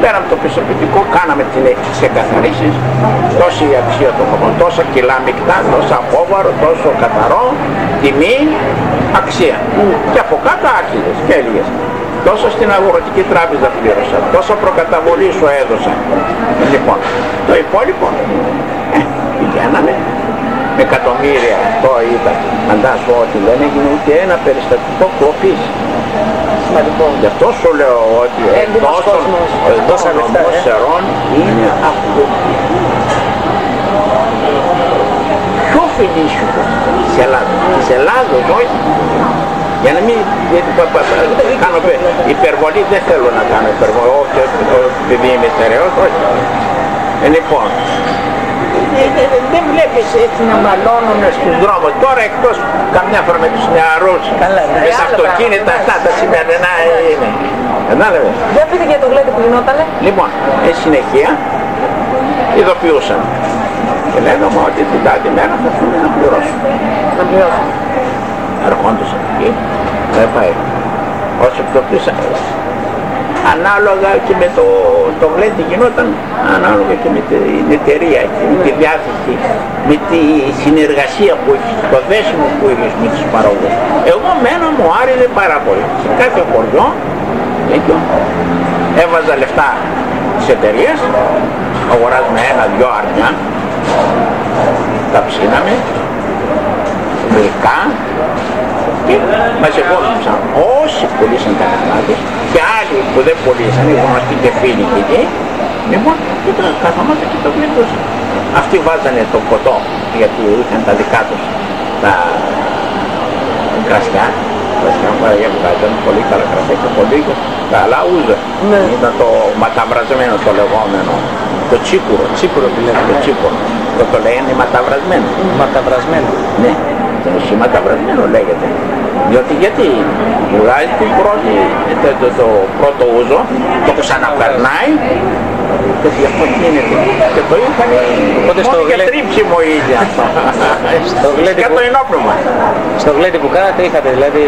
πέρα από το πιστοποιητικό κάναμε τις εκαθαρίσεις, τόση η αξία των χωρών, τόσα κιλά μεικτά, τόσα απόβαρο, τόσο καθαρό, τιμή, αξία. Και από κάτω άρχιδες και έλεγες. Τόσο στην αγροτική τράπεζα πλήρωσα, τόσο προκαταβολή σου έδωσα. Λοιπόν, το υπόλοιπο πηγαίνανε με εκατομμύρια, αυτό ήταν. Φαντάσου ότι δεν έγινε ούτε ένα περιστατικό κλοπής. Σημαντικό. Γι' αυτό σου λέω ότι εκτός ο νομός Σερών είναι αυτό. Ποιο φιλήσιο της Ελλάδος. Της Ελλάδος, όχι. Για να μην κάνω υπερβολή, δεν θέλω να κάνω υπερβολή, όχι επειδή είμαι στερεός, όχι. Λοιπόν, δεν βλέπεις έτσι να μαλώνουν στους δρόμους. Τώρα εκτός καμιά φορά με τους νεαρούς, με τα αυτοκίνητα αυτά τα σημερινά είναι. Κατάλαβες. Δεν πείτε για το γλέντι που γινότανε. Λοιπόν, εν συνεχεία ειδοποιούσαν. Και λέγαμε ότι την τάδε μέρα θα θέλουν να πληρώσουν. Να πληρώσουν. Ερχόντουσαν εκεί, δεν πάει. Όσο εκτοπίσαν, ανάλογα και με το γλέντι γινόταν, ανάλογα και με την εταιρεία και με τη διάθεση, με τη συνεργασία που έχεις, το δέσιμο που έχεις με τους παραγωγούς. Εγώ μένα μου άρεσε πάρα πολύ. Σε κάθε χωριό, τέτοιο, έβαζα λεφτά της εταιρείας, αγοράζουμε ένα-δυο αρνιά, τα ψήναμε, γλυκά, και μαζευόντουσαν όσοι πουλήσαν τα κατάδες και άλλοι που δεν πουλήσαν, οι γνωστοί και φίλοι και εκεί. Λοιπόν, και τα καθόμαστε και το βλέπουμε. Αυτοί βάζανε το ποτό γιατί είχαν τα δικά τους τα κρασιά. Κρασιά που βγάζανε πολύ καλά κρασιά και πολύ καλά ούζα. Ήταν το ματαβρασμένο το λεγόμενο. Το τσίπουρο. Τσίπουρο που λέμε. Το τσίπουρο. Το λένε ματαβρασμένο. Ματαβρασμένο. Ναι. Ματαβρασμένο λέγεται. Διότι γιατί βγάζει το πρώτο ούζο, το ξαναπερνάει και αυτό γίνεται. Και το είχαν μόνο για τρίψιμο ίδια. Και το ενόπνευμα. Στο γλέντι που κάνατε είχατε δηλαδή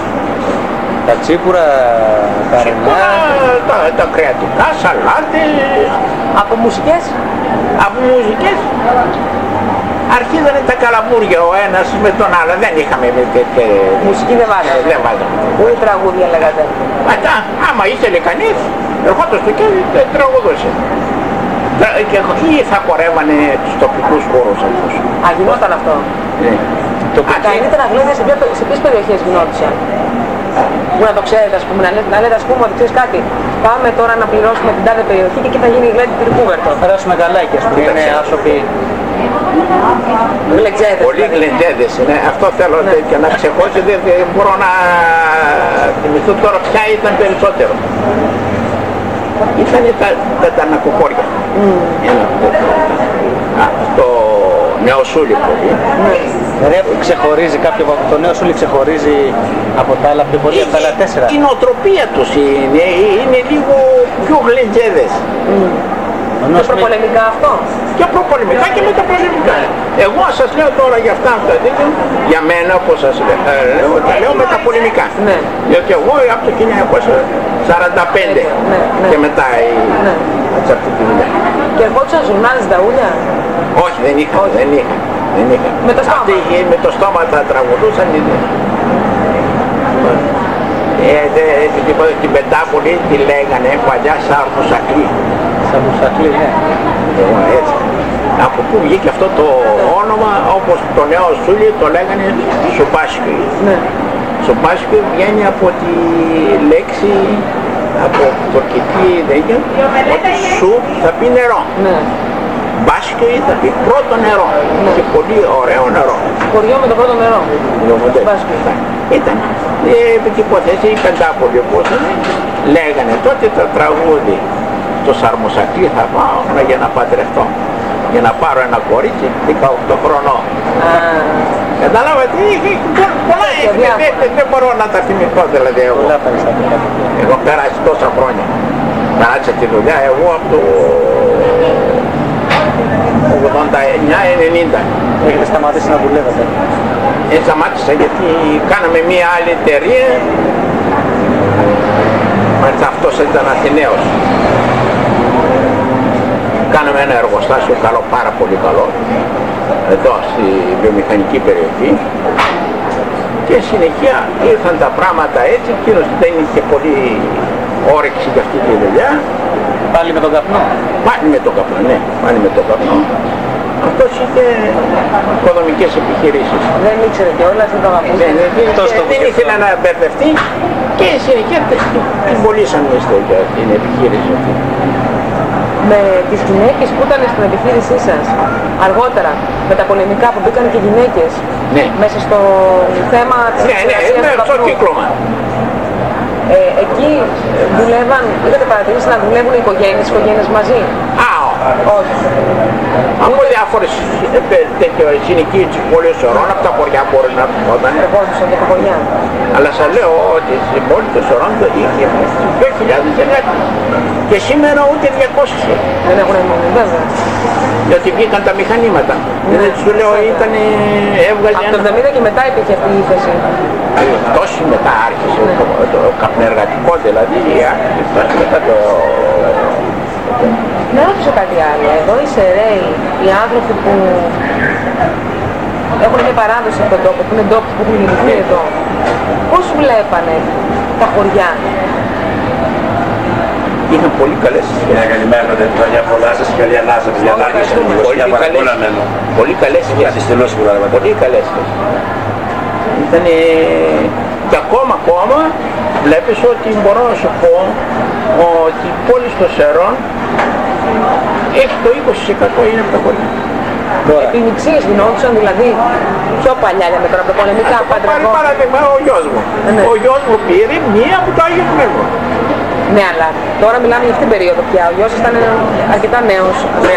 τα τσίπουρα, τα ρεμιά, τα κρεατικά, σαλάτες. Από μουσικές. Από μουσικές. Αρχίζανε τα καλαμούρια ο ένας με τον άλλο, δεν είχαμε τέτοια... Μουσική δεν βάζαμε. Δεν βάζαμε. Ούτε τραγούδια λέγατε. Άμα ήθελε κανείς, ερχόταν στο κέντρο και τραγουδούσε. Και εκεί θα χορεύανε τους τοπικούς χώρους αυτούς. Α, γινόταν αυτό. Ναι. Καλύτερα γλένδια σε ποιες περιοχές γινόντουσαν. Που να το ξέρετε, ας πούμε, να λέτε ας πούμε ότι ξέρεις κάτι, πάμε τώρα να πληρώσουμε την τάδε περιοχή και εκεί θα γίνει η γλέντι του Ρικούβερτο. Θα περάσουμε καλά εκεί, ας πούμε, είναι άσοποι. Γλεντζέδες. Πολλοί γλεντζέδες, ναι. Αυτό θέλω και να ξεχώσω, δεν μπορώ να θυμηθώ τώρα ποια ήταν περισσότερο. Ήταν τα νακοκόρια. Το νεοσούλι πολύ. Ξεχωρίζει κάποιο από το νεοσούλι, ξεχωρίζει από τα άλλα πιο πολύ, από τα άλλα 4. Η νοοτροπία τους είναι λίγο πιο γλεντζέδες. Και προπολεμικά αυτό. Και προπολεμικά και μεταπολεμικά. Εγώ σας λέω τώρα για αυτά, για μένα όπως σας λέω, τα λέω μεταπολεμικά. Ναι. Διότι εγώ από το 1945 και μετά σε αυτή τη δουλειά. Και ερχόντουσαν ζουρνάλες δαούλια. Όχι, δεν είχα. Με το στόμα. Αυτοί με το στόμα τα τραγουδούσαν. Την Πεντάπολη τη λέγανε παλιά Σαρμουσακλή. Σαρμουσακλή, ναι. Έτσι. Από πού βγήκε αυτό το όνομα, όπως το νέο Σούλι το λέγανε Σουπάσκι. Ναι. Σουπάσκι βγαίνει από τη λέξη, από τουρκική δέγια, ότι σου θα πει νερό. Ναι. Μπάσκι θα πει πρώτο νερό. Ναι. Και πολύ ωραίο νερό. Χωριό με το πρώτο νερό. Μπάσκι. Ήταν. Επί την υποθέση η Πεντάπολη, όπως λέγανε τότε το τραγούδι. Στο Σαρμουσακλή θα πάω για να παντρευτώ. Για να πάρω ένα κορίτσι 18 χρονών. Καταλάβατε, πολλά δεν μπορώ να τα θυμηθώ δηλαδή εγώ. Εγώ πέρασε τόσα χρόνια. Πέρασε τη δουλειά εγώ από το 89-90. Έχετε σταματήσει να δουλεύετε. Σταμάτησα γιατί κάναμε μια άλλη εταιρεία. Μάλιστα αυτός ήταν Αθηναίος. κάναμε ένα εργοστάσιο καλό, πάρα πολύ καλό, εδώ στη βιομηχανική περιοχή, και συνεχεία ήρθαν τα πράγματα έτσι, εκείνος δεν είχε πολύ όρεξη για αυτή τη δουλειά. Πάλι με τον καπνό. Πάλι με τον καπνό, ναι, πάλι με τον καπνό. Αυτός είχε οικονομικές επιχειρήσεις. Δεν ήξερε κιόλας, δεν το αγαπούσε. Δεν ήθελε να μπερδευτεί και συνεχεία την πωλήσαμε για την επιχείρηση αυτή. Με τις γυναίκες που ήταν στην επιχείρησή σας, αργότερα, με τα πολεμικά που μπήκαν και γυναίκες, ναι, μέσα στο θέμα της εργασίας του καπνού. Στο κύκλωμα. Εκεί δουλεύαν, είχατε παρατηρήσει να δουλεύουν οι οικογένειες μαζί? Όχι. Από διάφορες συνοικίες πολλές ώρων, από τα χωριά μπορεί να έρχονταν. Ερχόντουσαν και τα χωριά. Αλλά σας λέω ότι στην πόλη των Σωρών είχε 2.000 εργάτες. Και σήμερα ούτε 200. Δεν έχουν μείνει, βέβαια. Γιατί βγήκαν τα μηχανήματα. Δεν σου λέω, έβγαζε από το 70 και μετά υπήρχε αυτή η ύφεση. Τόσο μετά άρχισε το καπνεργατικό, δηλαδή άρχισε μετά το... Να ρωτήσω κάτι άλλο. Εδώ οι Σεραίοι, οι άνθρωποι που έχουν μια παράδοση από τον τόπο, που είναι ντόπιοι που έχουν γεννηθεί εδώ, πώς βλέπανε τα χωριά? Είχαν πολύ καλές σχέσεις. Καλημέρα, χρόνια πολλά σας, καλή ανάσταση, για να άρχισε την δημοσία παρακολουμένο. Πολύ καλές σχέσεις. Πολύ καλές σχέσεις. Ήταν και ακόμα βλέπεις ότι μπορώ να σου πω ότι η πόλη των Σερών έχει το 20% είναι από τα χωριά. Επιμιξίες γινόντουσαν δηλαδή πιο παλιά, λέμε τώρα από τα πολεμικά παντρευόντουσαν. Παράδειγμα ο γιος μου. Ο γιος μου πήρε μία από το Άγιο Πνεύμα. Ναι, αλλά τώρα μιλάμε για αυτήν την περίοδο πια. Ο γιος ήταν αρκετά νέος.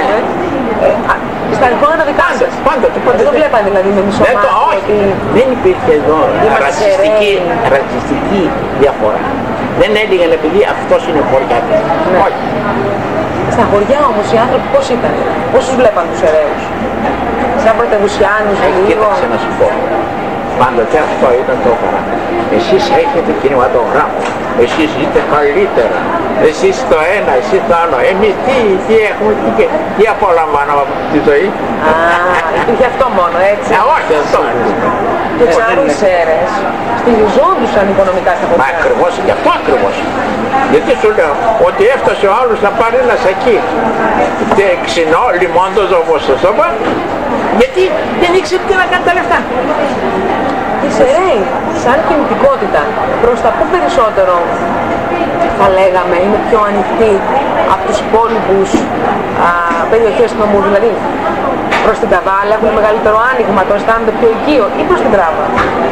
Στα εικόνα τα δικά σας. Πάντοτε. Δεν το βλέπανε δηλαδή με μισό μάτι. Δεν υπήρχε εδώ ρατσιστική διαφορά. Δεν έλεγαν επειδή αυτός είναι χωριάτης. Όχι. Στα χωριά όμως οι άνθρωποι πώς ήταν? Πώς τους βλέπαν τους Σεραίους? Σαν πρωτευουσιάνους λίγο? Κοίταξε να σου πω. Πάντοτε αυτό ήταν το χαρακτήρα. Εσείς έχετε κινηματογράφο. Εσείς είστε καλύτερα. Εσείς το ένα, εσείς το άλλο. Εμείς τι έχουμε, τι απολαμβάνουμε από τη ζωή? Υπήρχε αυτό μόνο, έτσι? Όχι, αυτό. Και εξάλλου οι Σέρες στηριζόντουσαν οικονομικά στα χωριά. Μα ακριβώς, γι' αυτό ακριβώς. Γιατί σου λέω ότι έφτασε ο άλλος να πάρει ένα σακί ξινό, λιμόντος όπως το είπα, γιατί δεν ήξερε τι να κάνει τα λεφτά. Οι Σεραίοι, σαν κινητικότητα, προς τα πού περισσότερο θα λέγαμε είναι πιο ανοιχτοί από τους υπόλοιπους περιοχές του νομού? Δηλαδή προς την Καβάλα έχουν μεγαλύτερο άνοιγμα, το αισθάνονται πιο οικείο, ή προς την Τράβα?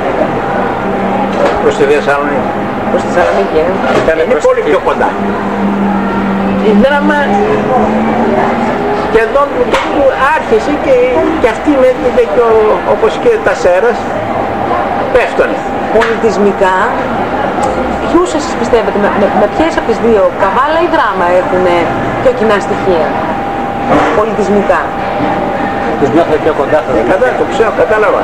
Προς τη Θεσσαλονίκη. Προς τη Θεσσαλονίκη, είναι πολύ πιο κοντά. Η Δράμα σχεδόν άρχισε και αυτή με όπως και τα Σέρας πέφτουνε. Πολιτισμικά, ποιους εσείς πιστεύετε, με ποιες από τις δύο, Καβάλα ή Δράμα, έχουν πιο κοινά στοιχεία πολιτισμικά? Τους νιώθω πιο κοντά. Το ξέρω, κατάλαβα.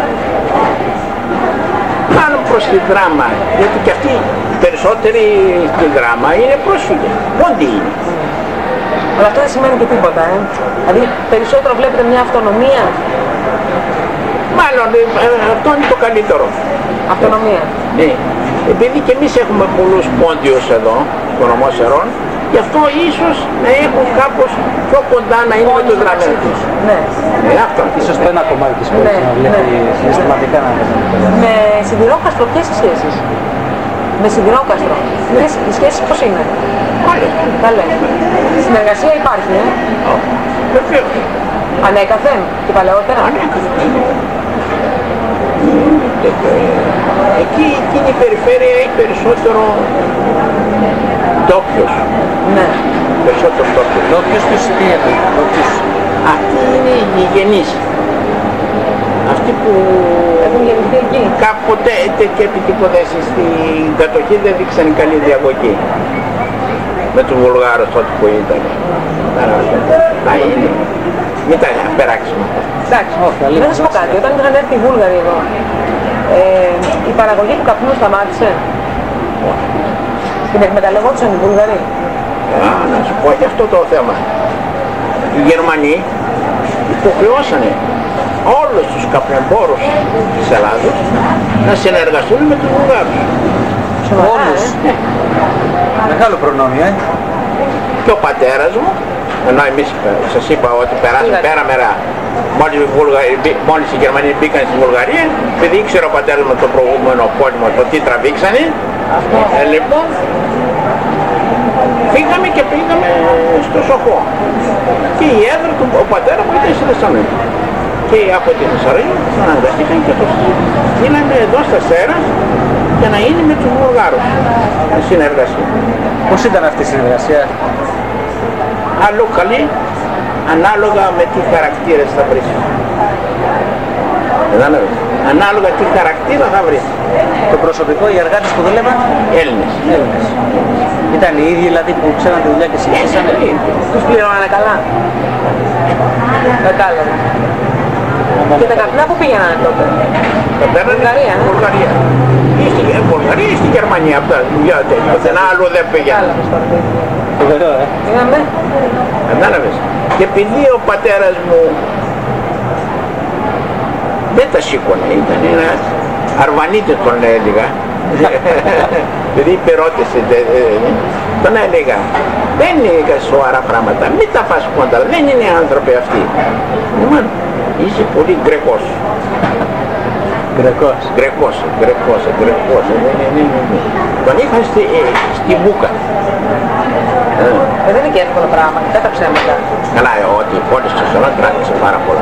Πάνω προς τη Δράμα, γιατί και αυτοί οι περισσότεροι στη Δράμα είναι πρόσφυγες. Πόντι είναι. Αλλά αυτό δεν σημαίνει και τίποτα, Δηλαδή περισσότερο βλέπετε μια αυτονομία. Μάλλον αυτό είναι το καλύτερο. Αυτονομία. Ναι. Επειδή και εμείς έχουμε πολλούς πόντιους εδώ, στον νομό Σερών, γι' αυτό ίσως να έχουν κάπως πιο κοντά να είναι με τους δραμένους. Ναι. Αυτό. Ίσως το ένα κομμάτι της πόλης να βλέπει συναισθηματικά να βλέπει. Με Σιδηρόκαστρο ποιες οι σχέσεις? Με Σιδηρόκαστρο. Οι σχέσεις πώς είναι? Καλές. Συνεργασία υπάρχει, Βεβαίως. Ανέκαθεν και παλαιότερα. Εκεί εκείνη η περιφέρεια έχει περισσότερο ντόπιος. Ναι. Περισσότερο ντόπιος. Ντόπιος τους τι εννοεί? Αυτοί είναι οι γηγενείς. Αυτοί που έχουν γεννηθεί εκεί. Κάποτε και επί τίποτα στην κατοχή δεν δείξαν καλή διαγωγή. Με τους Βουλγάρους τότε που ήταν. Να είναι. Μην τα περάξουμε. Εντάξει, να σας πω κάτι. Όταν είχαν έρθει οι Βούλγαροι εδώ, η παραγωγή του καπνού σταμάτησε? Την εκμεταλλευόντουσαν οι Βούλγαροι? Να σου πω και αυτό το θέμα. οι Γερμανοί υποχρεώσανε όλους τους καπνεμπόρους της Ελλάδος να συνεργαστούν με τους Βουλγάρους. Όλους. Μεγάλο προνόμιο, Και ο πατέρας μου, ενώ εμείς σας είπα ότι περάσαμε πέρα μέρα, μόλις οι Γερμανοί μπήκαν στη Βουλγαρία, επειδή ήξερε ο πατέρας μου το προηγούμενο πόλεμο το τι τραβήξανε, λοιπόν, φύγαμε και πήγαμε στο Σοχό. Και η έδρα του, ο πατέρα μου ήταν στη Θεσσαλονίκη. Και από τη Θεσσαλονίκη αναγκαστήκαν και το στείλανε εδώ στα Σέρα για να είναι με τους Βουλγάρους συνεργασία. Πώς ήταν αυτή η συνεργασία? Αλλού καλή, ανάλογα με τι χαρακτήρες θα βρεις. Ανάλογα τι χαρακτήρα θα βρεις. Το προσωπικό, οι εργάτες που δούλευαν, Έλληνες. Ήταν οι ίδιοι δηλαδή που ξέραν τη δουλειά και συνεχίσανε. Τους πληρώνανε καλά. Κατάλαβα. Και τα καπνά που πήγαιναν τότε? Βουλγαρία. Βουλγαρία. Ή στη Βουλγαρία ή στη Γερμανία. Πουθενά άλλο δεν πήγαιναν. Είδαμε. Κατάλαβες. Και επειδή ο πατέρας μου δεν τα σήκωνε, ήταν ένας αρβανίτης τον έλεγα. Δηλαδή υπερώτησε, τον έλεγα, δεν είναι σοβαρά πράγματα, μην τα φας κόντρα, δεν είναι άνθρωποι αυτοί. Λοιπόν, είσαι πολύ γκρεκός. Γκρεκός. Τον είχαν στη μπούκα. Δεν είναι και εύκολο πράγμα, δεν τα ψέματα. Καλά, ότι οι πόλεις στο Σολόν τράβηξε πάρα πολλά.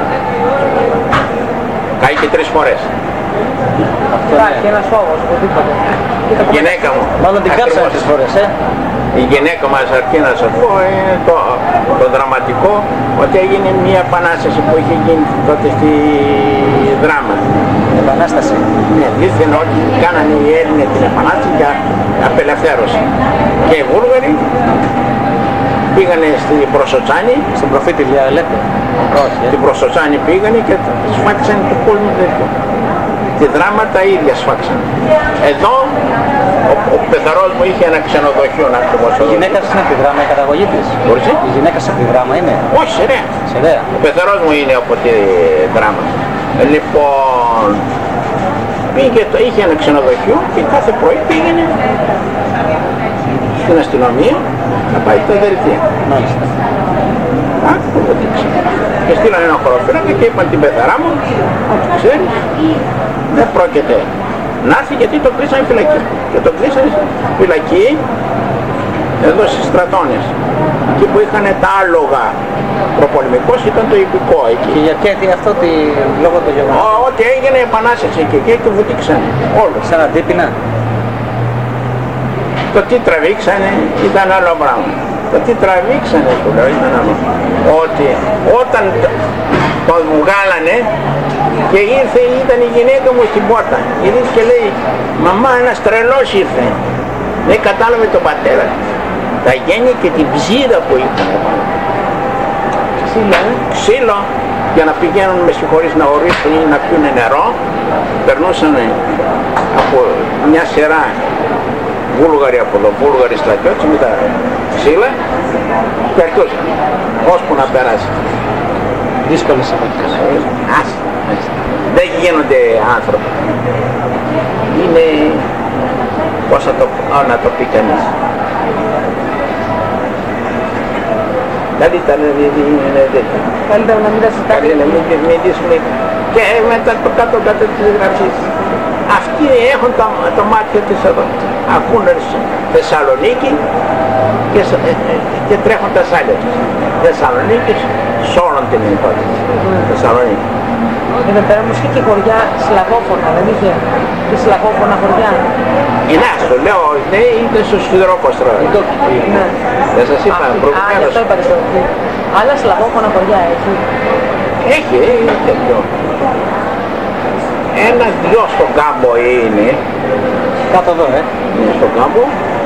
Κάει και 3 φορές. Υπάρχει ένας φόβος, οπουδήποτε. Η γυναίκα μου. Μάλλον την κάψανε 3 φορές, Η γυναίκα μας, αρκεί να σας πω, το δραματικό, ότι έγινε μια επανάσταση που είχε γίνει τότε στη Δράμα. Επανάσταση. Ναι, δίθεν ότι κάνανε οι Έλληνες την επανάσταση για απελευθέρωση. Και οι Βούλγαροι πήγανε στην Προσοτσάνη. Στον προφήτη λέτε? Όχι. Στην Προσοτσάνη πήγανε και σφάξανε το κόσμο τέτοιο. Τη Δράμα τα ίδια σφάξανε. Εδώ ο πεθαρός μου είχε ένα ξενοδοχείο να χτυπώσει. Η γυναίκα σας είναι από τη Δράμα, η καταγωγή της? Μπορείς? Η γυναίκα σας από τη Δράμα είναι? Όχι, Σεραία. Σεραία. Ο πεθαρός μου είναι από τη Δράμα. Λοιπόν, είχε ένα ξενοδοχείο και κάθε πρωί πήγαινε στην αστυνομία να πάει τα δελτία. Μάλιστα. Άκου το δείξε. Και στείλανε ένα χωροφύλακα και είπαν την πεθαρά μου, ότι ξέρεις, δεν πρόκειται να έρθει γιατί το κλείσανε φυλακή. Και το κλείσανε φυλακή εδώ στις Στρατώνες. Εκεί που είχαν τα άλογα. Προπολεμικός ήταν το υπηκό εκεί. Και γιατί αυτό λόγω του γεγονότος? Ότι έγινε επανάσταση και το βουτήξανε όλο. Σαν αντίπεινα. Το τι τραβήξανε ήταν άλλο πράγμα. Το τι τραβήξανε σου λέω ήταν άλλο. Ότι όταν τον βγάλανε και ήρθε, ήταν η γυναίκα μου στην πόρτα. Ήρθε και λέει, μαμά ένας τρελός ήρθε. Δεν κατάλαβε τον πατέρα. Τα γένεια και την ψήρα που είχαν. Ξύλο για να πηγαίνουν με συγχωρείς να ορίσουν ή να πιούνε νερό. Περνούσαν από μια σειρά Βούλγαροι από εδώ, Βούλγαροι στρατιώτες με τα ξύλα και αρχούσαν ώσπου να περάσει. Δύσκολες εποχές. Δεν γίνονται άνθρωποι. Είναι, πώς να το πει κανείς. Καλύτερα να μην τα συζητάμε. Καλύτερα να μην μιλήσουμε. Και μετά το κάτω-κάτω της γραφής. Αυτοί έχουν το μάτια της εδώ. Ακούνε Θεσσαλονίκη και τρέχουν τα σάλια τους. Θεσσαλονίκης σ' όλον την υπόθεση. Θεσσαλονίκη. Εδώ πέρα όμως είχε και χωριά σλαβόφωνα, δεν είχε και σλαβόφωνα χωριά. Ναι, στο λέω, ναι, ήταν στο Σιδηρόκοστρο. Δεν σας είπα προηγουμένως. Γι' αυτό είπατε στο άλλα σλαβόφωνα χωριά έχει. Έχει τέτοιο. Ένα-δυο στον κάμπο είναι. Κάτω εδώ, Στον κάμπο.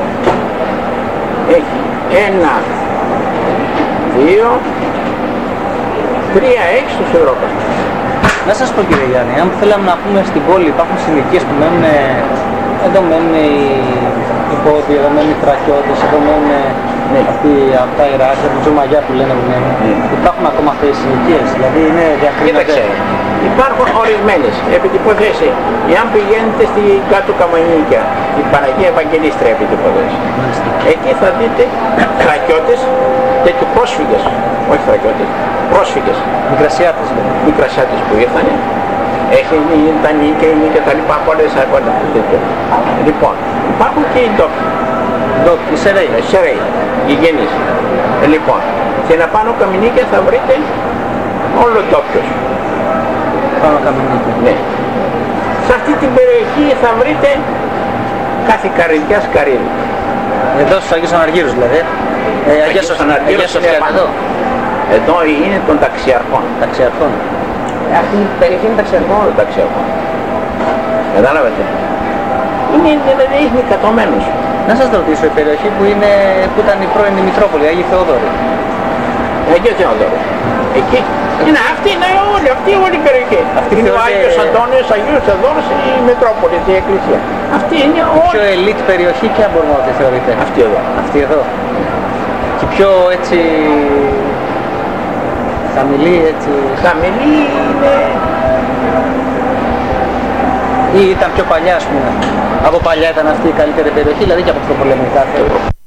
Έχει 1, 2, 3, 6 στο Σιδηρόκοστρο. Να σας πω κύριε Γιάννη, αν θέλαμε να πούμε στην πόλη υπάρχουν συνοικίες που μένουν, εδώ μένουν οι υπόδοι, εδώ μένουν οι τραχιώτες, εδώ μένουν Ναι. Από τα ιεράρχια, του Τζουμαγιά που λένε ναι. Υπάρχουν ακόμα αυτές οι συνοικίες, δηλαδή είναι διακρίνονται. Κοίταξε, υπάρχουν ορισμένες. Επί την υπόθεση, εάν πηγαίνετε στη κάτω Καμανίκια, η Παναγία Ευαγγελίστρια επί την υπόθεση, εκεί θα δείτε θρακιώτες, τέτοιου πρόσφυγες, όχι θρακιώτες, πρόσφυγες. Μικρασιάτες. Μικρασιάτες που ήρθανε. Έχει τα νίκια και τα λοιπά, πολλές αγώνες. Λοιπόν, υπάρχουν και οι ντόπιοι. Οι Σεραίοι. Σεραίοι, γηγενείς. Λοιπόν, στην απάνω Καμινίκια θα βρείτε όλο ντόπιος. Πάνω Καμινίκια. Ναι. Σε αυτή την περιοχή θα βρείτε κάθε καρυδιάς καρύδι. Εδώ στους Αγίους Αναργύρους δηλαδή. Αγία Σοφιά εδώ. Εδώ είναι των ταξιαρχών. Ταξιαρχών. Αυτή η περιοχή είναι ταξιαρχών. Των ταξιαρχών. Κατάλαβετε. Είναι δηλαδή νικατωμένος. Να σας ρωτήσω, η περιοχή που ήταν η πρώην Μητρόπολη, Αγίου Θεόδωρη. Αγίου Θεόδωρου. Εκεί. Είναι αυτή όλη η περιοχή. Αυτή είναι ο Άγιος Αντώνιος, Αγίος Θεόδωρος, η Μητρόπολη, η Εκκλησία. Αυτή είναι όλη. Πιο ελίτ περιοχή και αν μπορούμε να τη θεωρείτε. Αυτή εδώ. Αυτή εδώ. Και πιο έτσι χαμηλή έτσι. Χαμηλή είναι. Ή ήταν πιο παλιά ας πούμε. Από παλιά ήταν αυτή η καλύτερη περιοχή, δηλαδή και από το πολεμικά.